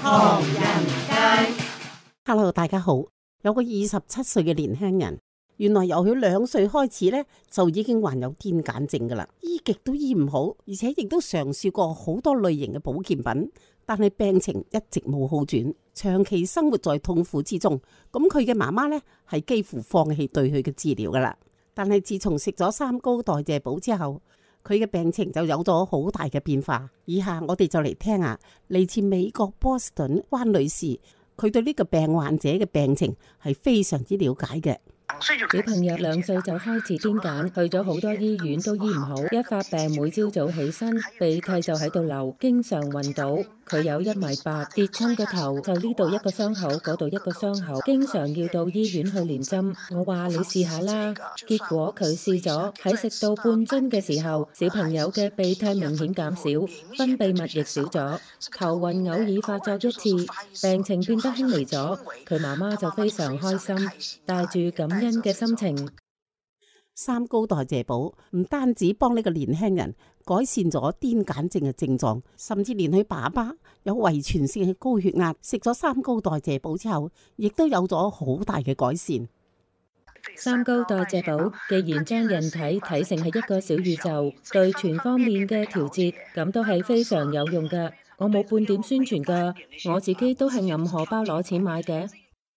唐人街。 Hello， 大家好。有個27歲嘅年輕人，原來由佢2歲開始呢，就已經患有癲癇症噶啦，醫極都醫唔好，而且亦都嘗試過好多類型嘅保健品，但係病情一直冇好轉，長期生活在痛苦之中。咁佢嘅媽媽呢，係幾乎放棄對佢嘅治療噶啦。但係自從食咗3高代謝寶之後，佢嘅病情就有咗好大嘅變化。以下我哋就嚟聽下嚟自美國波士頓關女士，佢對呢個病患者嘅病情係非常之了解嘅。 小朋友2歲就開始癲癇，去咗好多醫院都醫唔好，一發病每朝早起身鼻涕就喺度流，經常暈倒。佢有1.8米，跌親個頭就呢度一個傷口，嗰度一個傷口，經常要到醫院去連針。我話你試下啦，結果佢試咗，喺食到半樽嘅時候，小朋友嘅鼻涕明顯減少，分泌物亦少咗，頭暈偶爾發作一次，病情變得輕微咗。佢媽媽就非常開心，帶住感恩嘅心情。 3高代謝寶唔單止幫呢個年輕人改善咗癲癇症嘅症狀，甚至連佢爸爸有遺傳性嘅高血壓，食咗3高代謝寶之後，亦都有咗好大嘅改善。 3高代謝寶既然將人體睇成係一個小宇宙，對全方面嘅調節，咁都係非常有用㗎。我冇半點宣傳㗎，我自己都係揞荷包攞錢買嘅。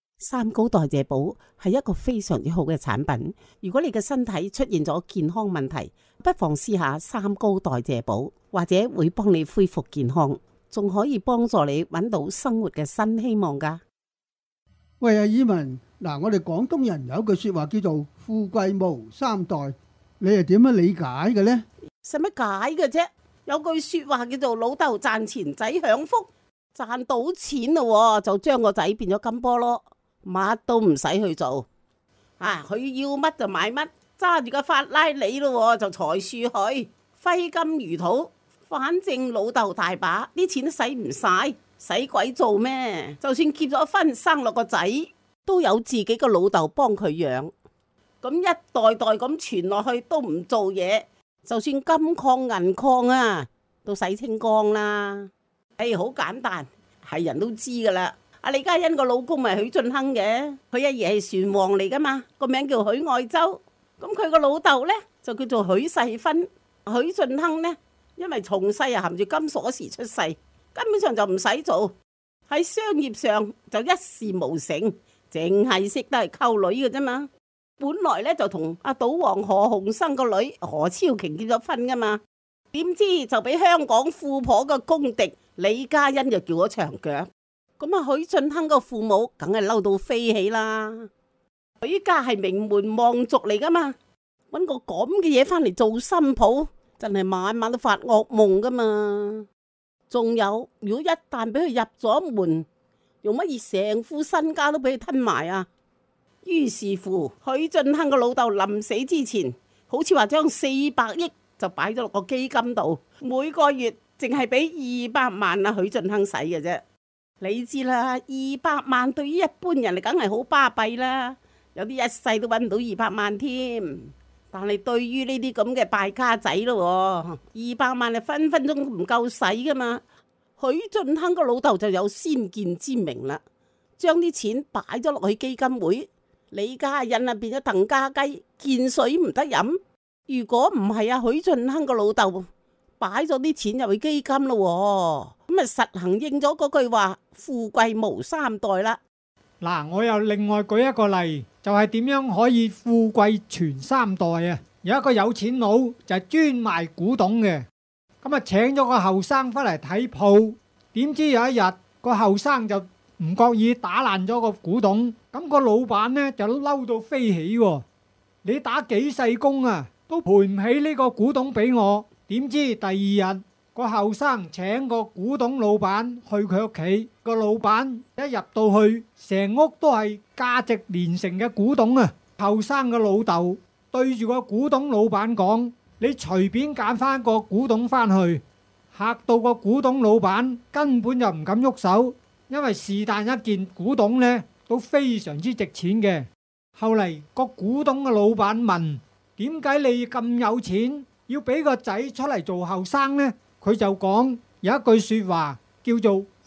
3高代謝寶係一個非常之好嘅產品。如果你嘅身體出現咗健康問題，不妨試下3高代謝寶，或者會幫你恢復健康，仲可以幫助你揾到生活嘅新希望噶。 喂，阿以文，嗱，我哋廣東人有句說話叫做富貴無3代，你係點樣理解嘅呢？ 使乜解嘅啫？有句說話叫做老豆賺錢仔享福，賺到錢咯就將個仔變咗金菠蘿，乜都唔使去做，佢要乜就買乜，揸住個法拉利咯就財樹去，揮金如土，反正老豆大把，啲錢都使唔晒，使鬼做咩？就算結咗婚生落個仔，都有自己個老豆幫佢養，咁一代代咁傳落去都唔做嘢，就算金礦銀礦啊，都洗清光啦。好簡單，係人都知噶啦。阿李嘉欣個老公咪許晉亨嘅，佢阿爺係船王嚟噶嘛，個名叫許愛洲。咁佢個老豆呢，就叫做許世芬。許晉亨呢，因為從細啊含住金鎖匙出世，根本上就唔使做，喺商業上就一事無成，淨係識得係溝女嘅啫嘛。本來呢，就同阿賭王何鴻燊個女何超瓊結咗婚噶嘛，點知就俾香港富婆嘅公敵李嘉欣就叫咗長腳。咁許晉亨個父母梗係嬲到飛起啦！許家係名門望族嚟噶嘛，搵個咁嘅嘢翻嚟做新抱，真係晚晚都發噩夢噶嘛。仲有，如果一旦俾佢入咗門，用乜嘢成副身家都俾佢吞埋啊？於是乎，許晉亨個老豆臨死之前，好似話將400億就擺咗落個基金度，每個月淨係俾200萬啊許晉亨使嘅啫。你知啦，200萬對於一般人嚟梗係好巴閉啦，有啲一世都揾唔到200萬添。但係對於呢啲咁嘅敗家仔咯，200萬係分分鐘唔夠使噶嘛。許晉亨個老豆就有先見之明啦，將啲錢擺咗落去基金會，李嘉欣啊變咗鄧家雞，見水唔得飲。如果唔係許晉亨個老豆擺咗啲錢入去基金咯，咁啊實行應咗嗰句話，富貴無3代啦。 嗱，我又另外舉一個例，就係點樣可以富貴全3代啊？有一個有錢佬就係專賣古董嘅，咁啊請咗個後生翻嚟睇鋪，點知有一日個後生就唔覺意打爛咗個古董，咁個老闆呢就嬲到飛起喎，你打幾世工啊，都賠唔起呢個古董俾我。點知第2日個後生請個古董老闆去佢屋企，個老闆一入到去，成屋都係價值連城嘅古董啊！後生嘅老豆對住個古董老闆講：你隨便揀翻個古董翻去。嚇到個古董老闆根本就唔敢喐手，因為是但一件古董呢都非常之值錢嘅。後嚟個古董嘅老闆問：點解你咁有錢？要俾個仔出嚟做後生呢？佢就講有一句說話叫做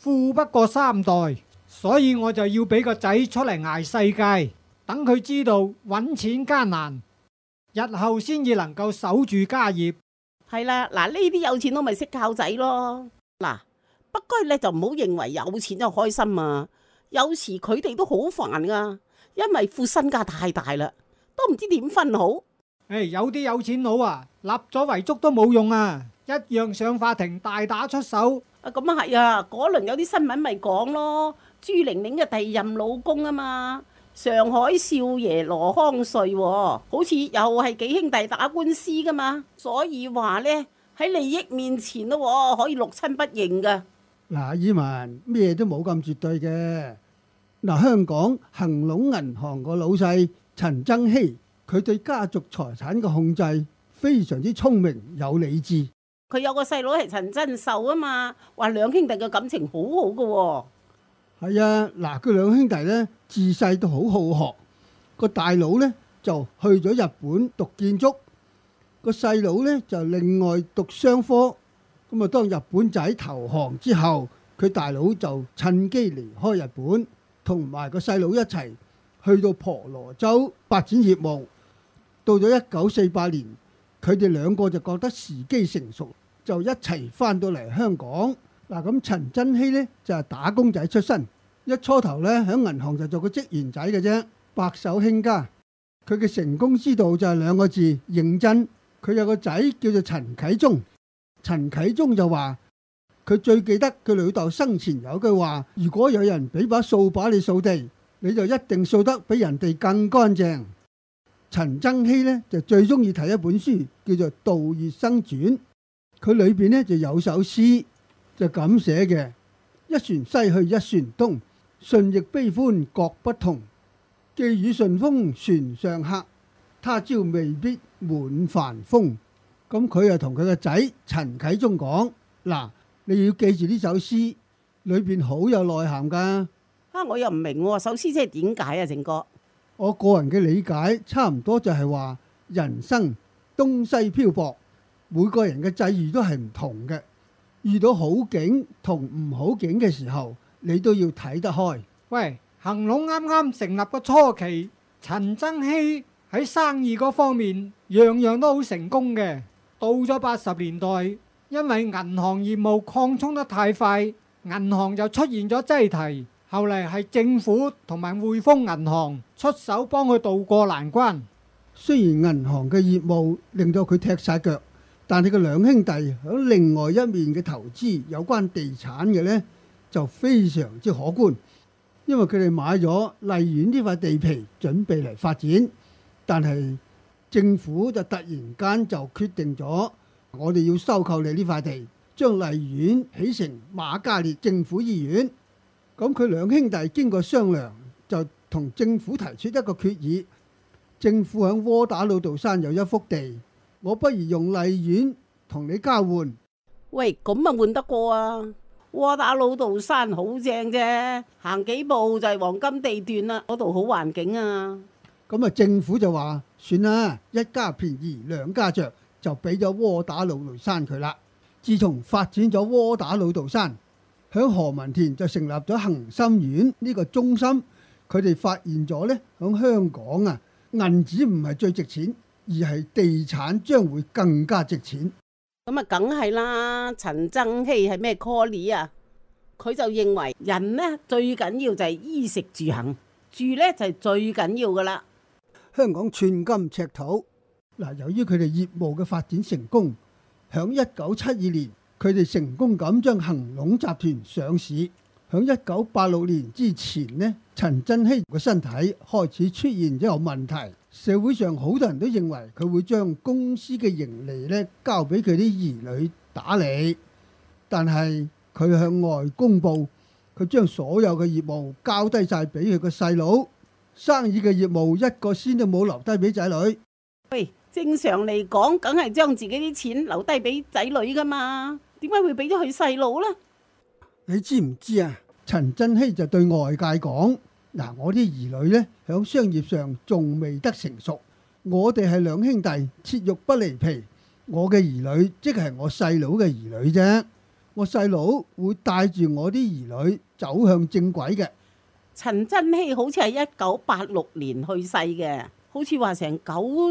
富不過三代，所以我就要俾個仔出嚟捱世界，等佢知道揾錢艱難，日後先至能夠守住家業。 係啦，嗱呢啲有錢佬咪識靠仔咯。嗱，不過咧就唔好認為有錢就開心啊，有時佢哋都好煩噶，因為副身家太大啦，都唔知點分好。 有啲有錢佬啊，立咗遺囑都冇用啊，一樣上法庭大打出手。 咁啊係啊，嗰輪有啲新聞咪講咯，朱玲玲嘅第二任老公啊嘛，上海少爺羅康瑞，好似又係幾兄弟打官司噶嘛，所以話呢，喺利益面前咯，可以六親不認噶。 嗱，以文咩都冇咁絕對嘅。嗱，香港恒隆銀行個老細陳增熙，佢對家族財產嘅控制非常之聰明有理智。 佢有個細佬係陳真秀啊嘛，話兩兄弟嘅感情好好噶。 係啊，嗱，佢兩兄弟呢，自細都好好學，個大佬呢，就去咗日本讀建築，個細佬呢，就另外讀商科。咁啊，當日本仔投降之後，佢大佬就趁機離開日本，同埋個細佬一齊去到婆羅洲發展業務。到咗1948年，佢哋兩個就覺得時機成熟，就一齊翻到嚟香港。嗱，咁陳真熙呢，就係打工仔出身，一初頭呢，喺銀行就做個職員仔嘅啫，白手興家。佢嘅成功之道就係兩個字：認真。佢有個仔叫做陳啟宗，陳啟宗就話佢最記得佢老豆生前有句話：如果有人俾把掃把你掃地，你就一定掃得比人哋更乾淨。陳增熙呢，就最中意睇一本書，叫做《杜月笙傳》，佢裏邊呢，就有首詩就咁寫嘅：一船西去一船東，順逆悲歡各不同。寄語順風船上客，他朝未必滿帆風。咁佢又同佢個仔陳啟宗講：嗱，你要記住呢首詩，裏邊好有內涵噶。 我又唔明首詩即係點解啊，正哥？ 我個人嘅理解差唔多就係話，人生東西漂泊，每個人嘅際遇都係唔同嘅。遇到好景同唔好景嘅時候，你都要睇得開。 喂，恒隆啱啱成立嘅初期，陳增熙喺生意嗰方面樣樣都好成功嘅。到咗80年代，因為銀行業務擴充得太快，銀行就出現咗擠提。後嚟係政府同埋匯豐銀行出手幫佢渡過難關。 雖然銀行嘅業務令到佢踢晒腳，但係佢兩兄弟喺另外一面嘅投資有關地產嘅呢，就非常之可觀。因為佢哋買咗荔園呢塊地皮，準備嚟發展，但係政府就突然間就決定咗，我哋要收購你呢塊地，將荔園起成瑪嘉烈政府醫院。咁佢兩兄弟經過商量，就同政府提出一個決議：政府喺窩打老道山有一幅地，我不如用荔園同你交換。 喂，咁啊換得過啊？窩打老道山好正啫，行幾步就係黃金地段啦，嗰度好環境啊。 咁啊，政府就話算啦，一家便宜兩家着，就俾咗窩打老道山佢啦。自從發展咗窩打老道山，響何文田就成立咗恒心苑呢個中心。佢哋發現咗呢，響香港啊，銀紙唔係最值錢，而係地產將會更加值錢。 咁啊，梗係啦。陳增熙係咩 call 啊？佢就認為人呢最緊要就係衣食住行，住呢就係最緊要噶啦。 香港寸金尺土，嗱，由於佢哋業務嘅發展成功，響1972年。佢哋成功咁將恒隆集團上市。響1986年之前呢，陳增熙嘅身體開始出現咗有問題，社會上好多人都認為佢會將公司嘅盈利呢交俾佢啲兒女打理，但係佢向外公佈，佢將所有嘅業務交低晒俾佢個細佬，生意嘅業務一個仙都冇留低俾仔女。 喂，正常嚟講，梗係將自己啲錢留低俾仔女噶嘛？點解會俾咗佢細佬呢？ 你知唔知啊？陳增熙就對外界講：嗱，我啲兒女呢，響商業上仲未得成熟，我哋係兩兄弟，切肉不離皮。我嘅兒女即係我細佬嘅兒女啫。 我細佬會帶住我啲兒女走向正軌嘅。 陳珍熙好似係1986年去世嘅，好似話成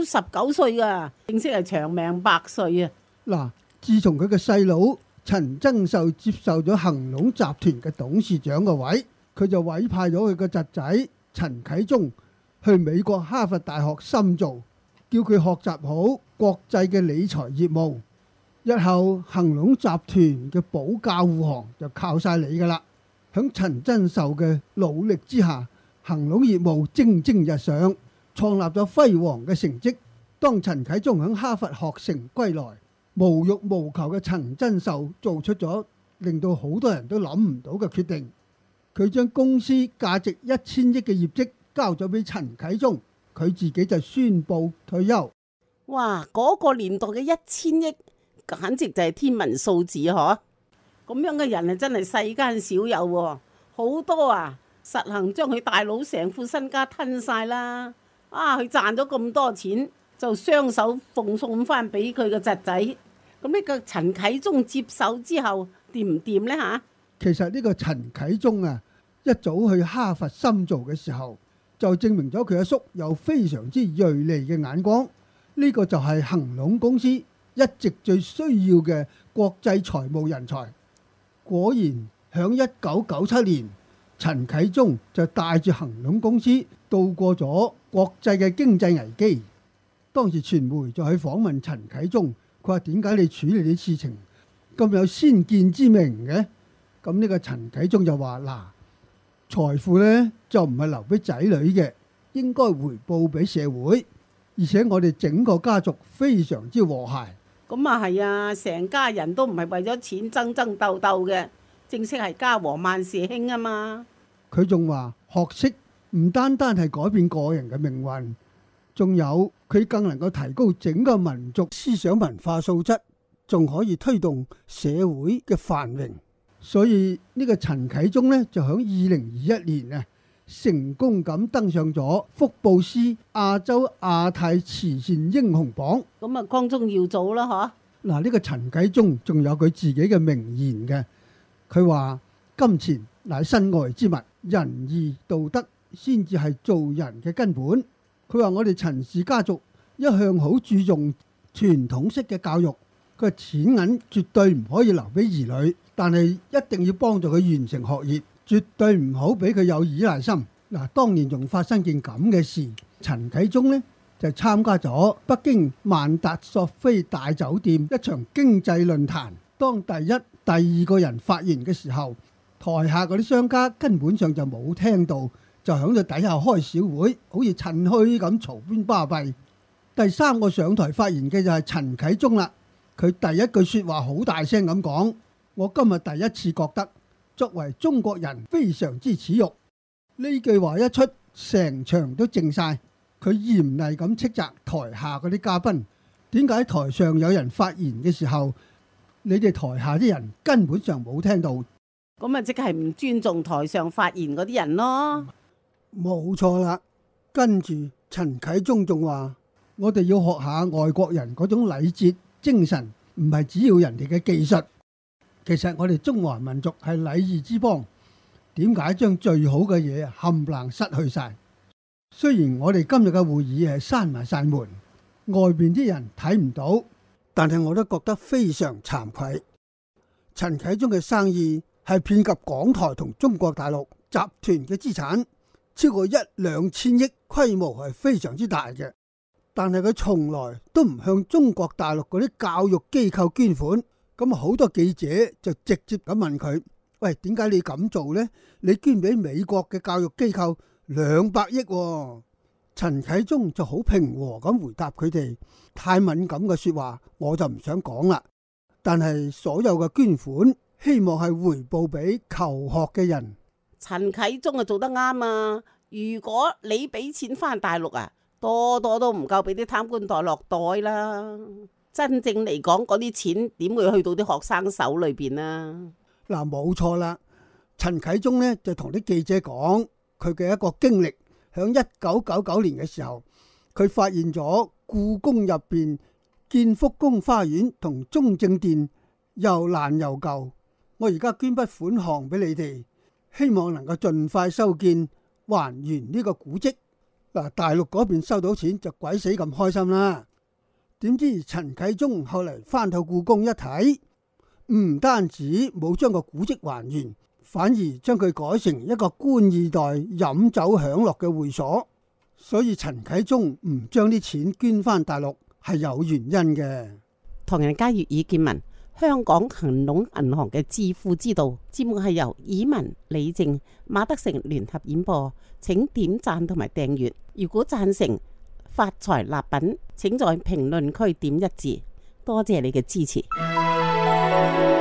99歲噶，正式係長命百歲啊！ 嗱，自從佢嘅細佬陳增壽接受咗恒隆集團嘅董事長嘅位，佢就委派咗佢個侄仔陳啟宗去美國哈佛大學深造，叫佢學習好國際嘅理財業務。日後恒隆集團嘅保駕護航就靠晒你噶啦。響陳增壽嘅努力之下，恒隆業務蒸蒸日上，創立咗輝煌嘅成績。當陳啟宗響哈佛學成歸來，無欲無求嘅陳增壽做出咗令到好多人都諗唔到嘅決定。佢將公司價值1000億嘅業績交咗俾陳啟宗，佢自己就宣布退休。 哇！嗰個年代嘅1000億，簡直就係天文數字嗬！咁樣嘅人啊，真係世間少有喎，好多啊，實行將佢大佬成副身家吞晒啦。啊，佢賺咗咁多錢，就雙手奉送翻俾佢個侄仔。咁呢個陳啟宗接手之後，掂唔掂呢？吓？ 其實呢個陳啟宗啊，一早去哈佛深造嘅時候，就證明咗佢阿叔有非常之銳利嘅眼光。呢個就係恒隆公司一直最需要嘅國際財務人才。果然響1997年，陳啟宗就帶住恒隆公司渡過咗國際嘅經濟危機。當時傳媒就去訪問陳啟宗，佢話點解你處理啲事情咁有先見之明嘅？咁呢個陳啟宗就話嗱，財富呢就唔係留俾仔女嘅，應該回報俾社會，而且我哋整個家族非常之和諧。 咁啊係啊，成家人都唔係為咗錢爭爭鬥鬥嘅，正式係家和萬事興啊嘛。 佢仲話學識唔單單係改變個人嘅命運，仲有佢更能夠提高整個民族思想文化素質，仲可以推動社會嘅繁榮。所以呢個陳啟宗呢，就喺2021年啊，成功咁登上咗福布斯亞洲亞太慈善英雄榜。 咁啊，光宗耀祖啦，嗬！ 嗱，呢個陳啟宗仲有佢自己嘅名言嘅，佢話金錢乃身外之物，仁義道德先至係做人嘅根本。佢話我哋陳氏家族一向好注重傳統式嘅教育，佢話錢銀絕對唔可以留俾兒女，但係一定要幫助佢完成學業，絕對唔好俾佢有依賴心。嗱，當年仲發生件咁嘅事，陳啟宗呢就參加咗北京萬達索菲大酒店一場經濟論壇。當第一、第二個人發言嘅時候，台下嗰啲商家根本上就冇聽到，就響度底下開小會，好似趁墟咁嘈喧巴閉。第三個上台發言嘅就係陳啟宗啦，佢第一句說話好大聲咁講：我今日第一次覺得作為中國人非常之恥辱。呢句話一出，成場都靜晒。佢嚴厲咁斥責台下嗰啲嘉賓，點解台上有人發言嘅時候，你哋台下啲人根本上冇聽到？ 咁啊，即係唔尊重台上發言嗰啲人咯。 冇錯啦。跟住陳啟宗仲話：我哋要學下外國人嗰種禮節精神，唔係只要人哋嘅技術。其實我哋中華民族係禮儀之邦。點解將最好嘅嘢冚唪唥失去晒？雖然我哋今日嘅會議係閂埋晒門，外邊啲人睇唔到，但係我都覺得非常慚愧。陳啟宗嘅生意係遍及港台同中國大陸集團嘅資產，超過1-2千億，規模係非常之大嘅。但係佢從來都唔向中國大陸嗰啲教育機構捐款。咁好多記者就直接咁問佢：喂，點解你咁做呢？你捐俾美國嘅教育機構200億喎。陳啟宗就好平和咁回答佢哋：太敏感嘅說話我就唔想講啦。但係所有嘅捐款希望係回報俾求學嘅人。 陳啟宗啊做得啱啊！如果你俾錢翻大陸啊，多多都唔夠俾啲貪官袋落袋啦。真正嚟講，嗰啲錢點會去到啲學生手裏邊啊？ 嗱，冇錯啦。陳啟宗呢就同啲記者講佢嘅一個經歷，響1999年嘅時候，佢發現咗故宮入邊建福宮花園同中正殿又爛又舊， 我而家捐筆款項俾你哋，希望能夠盡快修建還原呢個古蹟。嗱，大陸嗰邊收到錢就鬼死咁開心啦。點知陳啟宗後嚟翻到故宮一睇，唔單止冇將個古蹟還原，反而將佢改成一個官二代飲酒享樂嘅會所。所以陳啟宗唔將啲錢捐翻大陸係有原因嘅。 唐人街粵語見聞，香港恒隆銀行嘅致富之道節目係由以文、李靜、馬德成聯合演播，請點讚同埋訂閱。如果贊成發財立品，請在評論區點一字，多謝你嘅支持。